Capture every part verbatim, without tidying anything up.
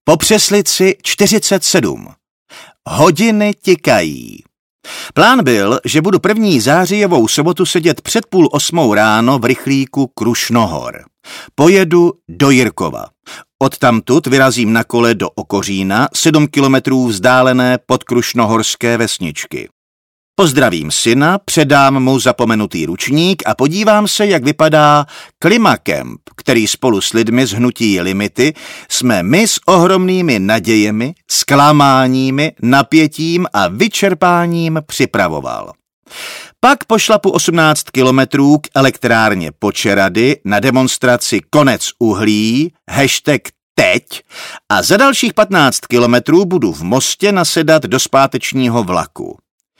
Po Přeslici čtyřicet sedm. Hodiny tikají. Plán byl, že budu první zářijovou sobotu sedět před půl osmou ráno v rychlíku Krušnohor. Pojedu do Jirkova. Odtamtud vyrazím na kole do Okořína, sedm kilometrů vzdálené podkrušnohorské vesničky. Pozdravím syna, předám mu zapomenutý ručník a podívám se, jak vypadá Klimakemp, který spolu s lidmi z hnutí Limity jsme my s ohromnými nadějemi, zklamáními, napětím a vyčerpáním připravoval. Pak pošlapu osmnáct kilometrů k elektrárně Počerady na demonstraci Konec uhlí, hashtag teď, a za dalších patnáct kilometrů budu v Mostě nasedat do zpátečního vlaku.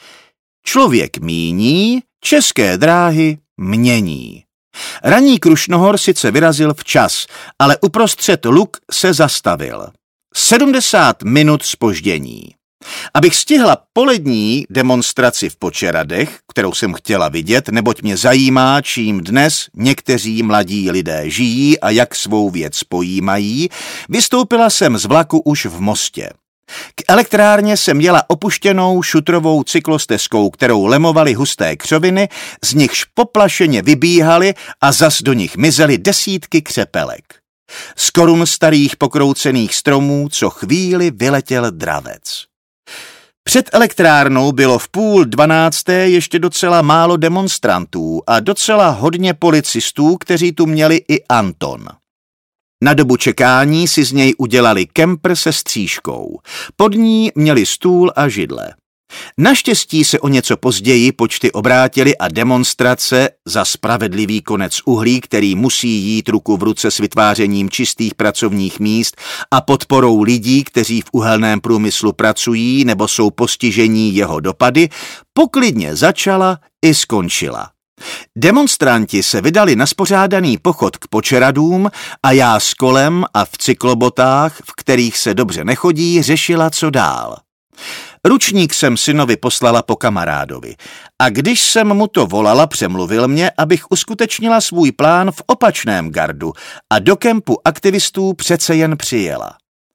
Člověk míní, České dráhy mění. Ranní Krušnohor sice vyrazil včas, ale uprostřed Luk se zastavil. sedmdesát minut zpoždění. Abych stihla polední demonstraci v Počeradech, kterou jsem chtěla vidět, neboť mě zajímá, čím dnes někteří mladí lidé žijí a jak svou věc pojímají, vystoupila jsem z vlaku už v Mostě. K elektrárně jsem jela opuštěnou šutrovou cyklostezkou, kterou lemovaly husté křoviny, z nichž poplašeně vybíhaly a zas do nich mizely desítky křepelek. Z korun starých pokroucených stromů co chvíli vyletěl dravec. Před elektrárnou bylo v půl dvanácté ještě docela málo demonstrantů a docela hodně policistů, kteří tu měli i Anton. Na dobu čekání si z něj udělali kempr se stříškou. Pod ní měli stůl a židle. Naštěstí se o něco později počty obrátily a demonstrace za spravedlivý konec uhlí, který musí jít ruku v ruce s vytvářením čistých pracovních míst a podporou lidí, kteří v uhelném průmyslu pracují nebo jsou postižení jeho dopady, poklidně začala i skončila. Demonstranti se vydali na spořádaný pochod k Počeradům a já s kolem a v cyklobotách, v kterých se dobře nechodí, řešila, co dál. Ručník jsem synovi poslala po kamarádovi a když jsem mu to volala, přemluvil mě, abych uskutečnila svůj plán v opačném gardu a do kempu aktivistů přece jen přijela.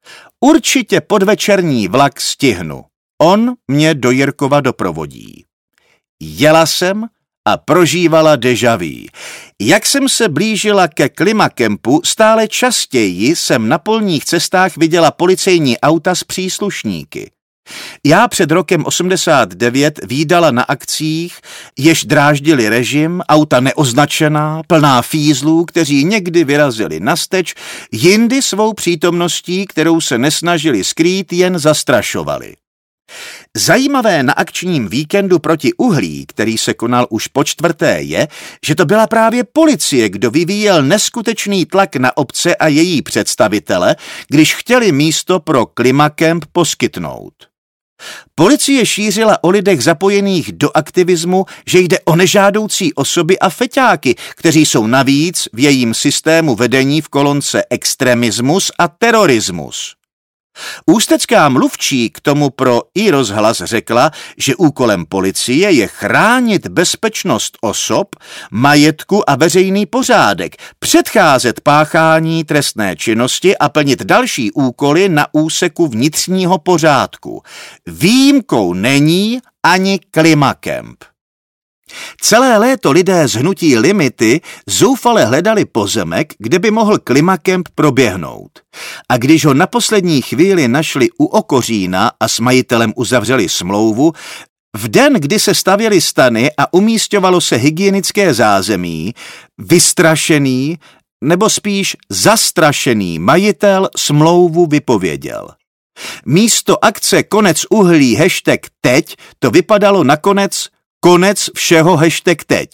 Určitě podvečerní vlak stihnu. On mě do Jirkova doprovodí. Jela jsem a prožívala déjà vu. Jak jsem se blížila ke Klimakempu, stále častěji jsem na polních cestách viděla policejní auta s příslušníky. Já před rokem osmdesát devět vídala na akcích, jež dráždili režim, auta neoznačená, plná fízlů, kteří někdy vyrazili nasteč, jindy svou přítomností, kterou se nesnažili skrýt, jen zastrašovali. Zajímavé na akčním víkendu proti uhlí, který se konal už po čtvrté, je, že to byla právě policie, kdo vyvíjel neskutečný tlak na obce a její představitele, když chtěli místo pro Klimakemp poskytnout. Policie šířila o lidech zapojených do aktivismu, že jde o nežádoucí osoby a feťáky, kteří jsou navíc v jejím systému vedení v kolonce extremismus a terorismus. Ústecká mluvčí k tomu pro iRozhlas řekla, že úkolem policie je chránit bezpečnost osob, majetku a veřejný pořádek, předcházet páchání trestné činnosti a plnit další úkoly na úseku vnitřního pořádku. Výjimkou není ani Klimakemp. Celé léto lidé z hnutí Limity zoufale hledali pozemek, kde by mohl Klimakemp proběhnout. A když ho na poslední chvíli našli u Okořína a s majitelem uzavřeli smlouvu, v den, kdy se stavěly stany a umísťovalo se hygienické zázemí, vystrašený nebo spíš zastrašený majitel smlouvu vypověděl. Místo akce Konec uhlí hashtag teď to vypadalo nakonec Konec všeho hashtag teď.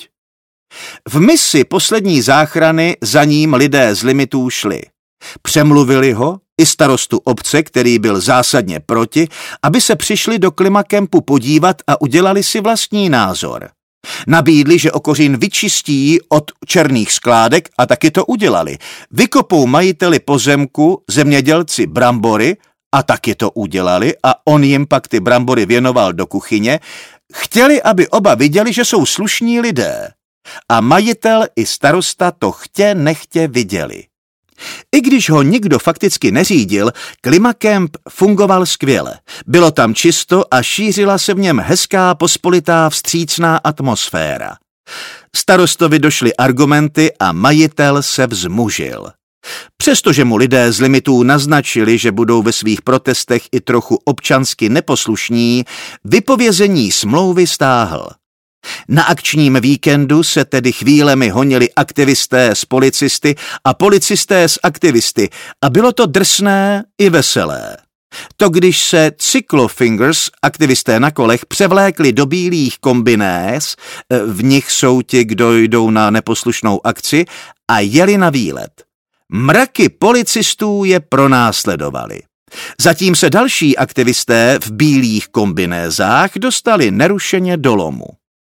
V misi poslední záchrany za ním lidé z Limitů šli. Přemluvili ho, i starostu obce, který byl zásadně proti, aby se přišli do Klimakempu podívat a udělali si vlastní názor. Nabídli, že Okořín vyčistí od černých skládek a taky to udělali. Vykopou majiteli pozemku, zemědělci brambory a taky to udělali a on jim pak ty brambory věnoval do kuchyně. Chtěli, aby oba viděli, že jsou slušní lidé. A majitel i starosta to chtě nechtě viděli. I když ho nikdo fakticky neřídil, Klimakemp fungoval skvěle. Bylo tam čisto a šířila se v něm hezká, pospolitá, vstřícná atmosféra. Starostovi došly argumenty a majitel se vzmužil. Přestože mu lidé z limitů naznačili, že budou ve svých protestech i trochu občansky neposlušní, vypovězení smlouvy stáhl. Na akčním víkendu se tedy chvílemi honili aktivisté s policisty a policisté s aktivisty a bylo to drsné i veselé. To když se cyclofingers, aktivisté na kolech, převlékli do bílých kombinéz, v nich jsou ti, kdo jdou na neposlušnou akci, a jeli na výlet. Mraky policistů je pronásledovali. Zatím se další aktivisté v bílých kombinézách dostali nerušeně do lomu.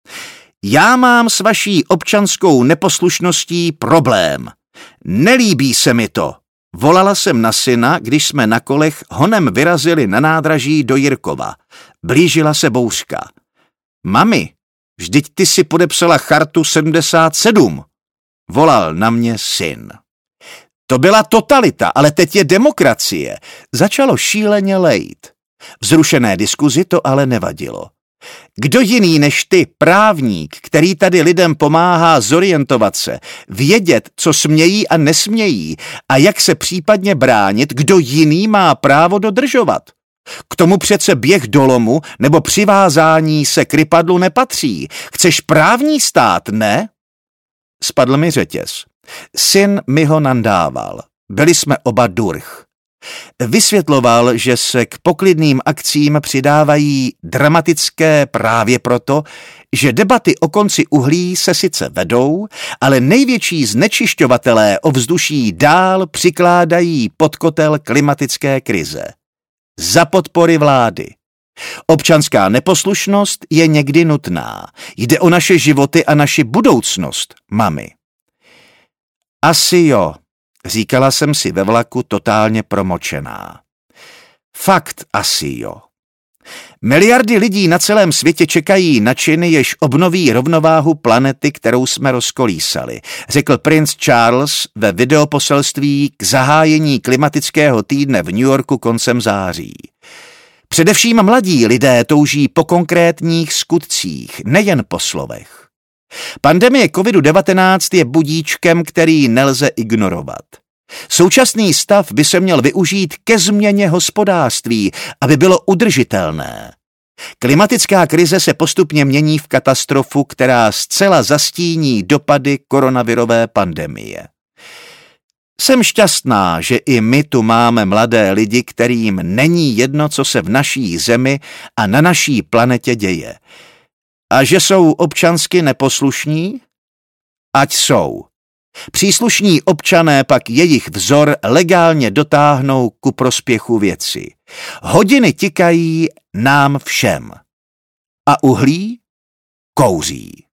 Já mám s vaší občanskou neposlušností problém. Nelíbí se mi to. Volala jsem na syna, když jsme na kolech honem vyrazili na nádraží do Jirkova. Blížila se bouřka. Mami, vždyť ty si podepsala chartu sedmdesát sedm. Volal na mě syn. To byla totalita, ale teď je demokracie. Začalo šíleně lejt. Vzrušené diskuzi to ale nevadilo. Kdo jiný než ty, právník, který tady lidem pomáhá zorientovat se, vědět, co smějí a nesmějí a jak se případně bránit, kdo jiný má právo dodržovat? K tomu přece běh do lomu nebo přivázání se k rypadlu nepatří. Chceš právní stát, ne? Spadl mi řetěz. Syn mi ho nandával. Byli jsme oba durch. Vysvětloval, že se k poklidným akcím přidávají dramatické právě proto, že debaty o konci uhlí se sice vedou, ale největší znečišťovatelé ovzduší dál přikládají pod kotel klimatické krize. Za podpory vlády. Občanská neposlušnost je někdy nutná. Jde o naše životy a naši budoucnost, mami. Asi jo, říkala jsem si ve vlaku totálně promočená. Fakt asi jo. Miliardy lidí na celém světě čekají na činy, jež obnoví rovnováhu planety, kterou jsme rozkolísali, řekl princ Charles ve videoposelství k zahájení klimatického týdne v New Yorku koncem září. Především mladí lidé touží po konkrétních skutcích, nejen po slovech. Pandemie kovidu devatenáct je budíčkem, který nelze ignorovat. Současný stav by se měl využít ke změně hospodářství, aby bylo udržitelné. Klimatická krize se postupně mění v katastrofu, která zcela zastíní dopady koronavirové pandemie. Jsem šťastná, že i my tu máme mladé lidi, kterým není jedno, co se v naší zemi a na naší planetě děje. A že jsou občansky neposlušní? Ať jsou. Příslušní občané pak jejich vzor legálně dotáhnou ku prospěchu věci. Hodiny tikají nám všem. A uhlí kouří.